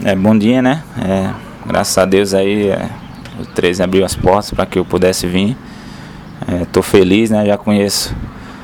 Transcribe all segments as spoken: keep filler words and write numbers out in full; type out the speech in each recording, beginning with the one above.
É, bom dia, né? É, graças a Deus aí é, o treze abriu as portas para que eu pudesse vir. Estou é, feliz, né? Já conheço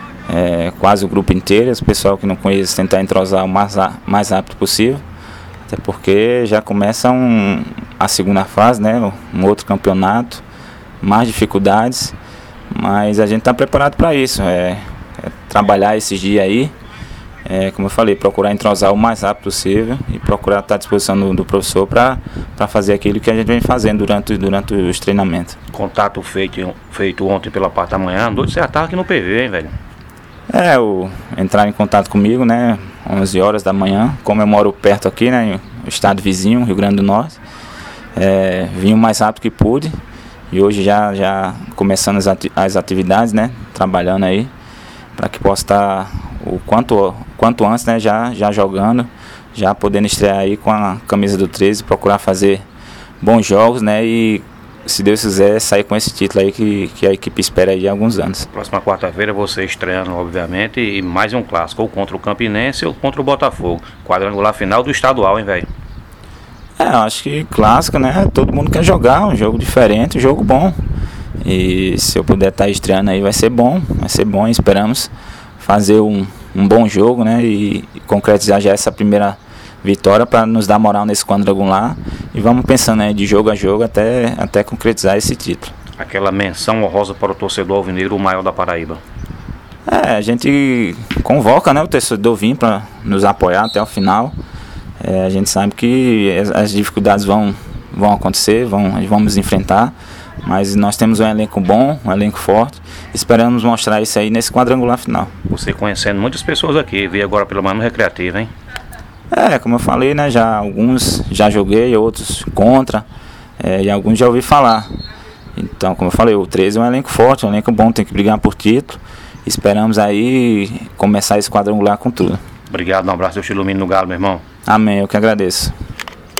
é, quase o grupo inteiro. O pessoal que não conhece tentar entrosar o mais, mais rápido possível. Até porque já começa um, a segunda fase, né? Um outro campeonato, mais dificuldades. Mas a gente está preparado para isso. É, é trabalhar esses dias aí. É, como eu falei, procurar entrosar o mais rápido possível e procurar estar à disposição do, do professor para fazer aquilo que a gente vem fazendo durante, durante os treinamentos. Contato feito, feito ontem pela parte da manhã, à noite você já estava aqui no P V, hein, velho? É, o, entrar em contato comigo, né, onze horas da manhã, como eu moro perto aqui, né, no estado vizinho, Rio Grande do Norte, é, vim o mais rápido que pude e hoje já, já começando as, ati as atividades, né, trabalhando aí, para que possa estar o quanto, quanto antes, né, já, já jogando, já podendo estrear aí com a camisa do treze, procurar fazer bons jogos, né, e se Deus quiser sair com esse título aí que, que a equipe espera aí há alguns anos. Próxima quarta-feira você estreando, obviamente, e mais um clássico, ou contra o Campinense ou contra o Botafogo. Quadrangular final do estadual, hein, velho? É, eu acho que clássico, né, todo mundo quer jogar, um jogo diferente, um jogo bom. E se eu puder estar estreando aí vai ser bom, vai ser bom, esperamos fazer um, um bom jogo, né, e, e concretizar já essa primeira vitória para nos dar moral nesse quadrangular e vamos pensando aí de jogo a jogo até, até concretizar esse título. Aquela menção honrosa para o torcedor alvinegro, o maior da Paraíba. É, a gente convoca, né, o torcedor vir para nos apoiar até o final. É, a gente sabe que as, as dificuldades vão, vão acontecer, vão, vamos enfrentar, mas nós temos um elenco bom, um elenco forte. Esperamos mostrar isso aí nesse quadrangular final. Você conhecendo muitas pessoas aqui, veio agora pelo Mano Recreativo, hein? É, como eu falei, né, já alguns já joguei, outros contra, é, e alguns já ouvi falar. Então, como eu falei, o treze é um elenco forte, um elenco bom, tem que brigar por título. Esperamos aí começar esse quadrangular com tudo. Obrigado, um abraço, Deus te ilumine no galo, meu irmão. Amém, eu que agradeço.